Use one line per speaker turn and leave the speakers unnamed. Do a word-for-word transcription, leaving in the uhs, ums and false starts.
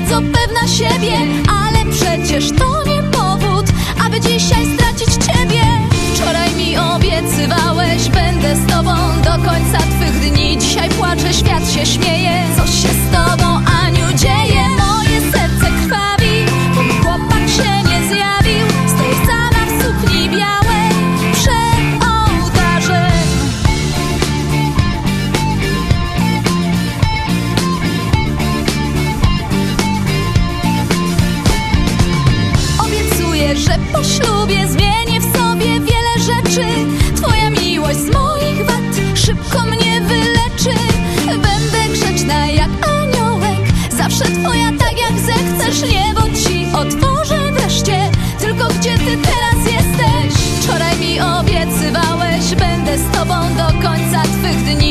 bardzo pewna siebie, ale przecież to nie powód, aby dzisiaj stracić ciebie. Wczoraj mi obiecywałeś, będę z tobą do końca twych dni. Dzisiaj płaczę, świat się śmieje. Co się z tobą, Aniu, dzieje? Moje serce krwawi, bo chłopak się nie zjawił. Stoi sama w sukni białej przed ołtarzem. Obiecuję, że po ślubie zmienię w sobie wiele rzeczy. Twoja miłość z moich wad szybko mnie wyleczy. Będę grzeczna jak aniołek, zawsze twoja tak jak zechcesz. Niebo ci otworzę wreszcie, tylko gdzie ty teraz jesteś? Wczoraj mi obiecywałeś, będę z tobą do końca twych dni.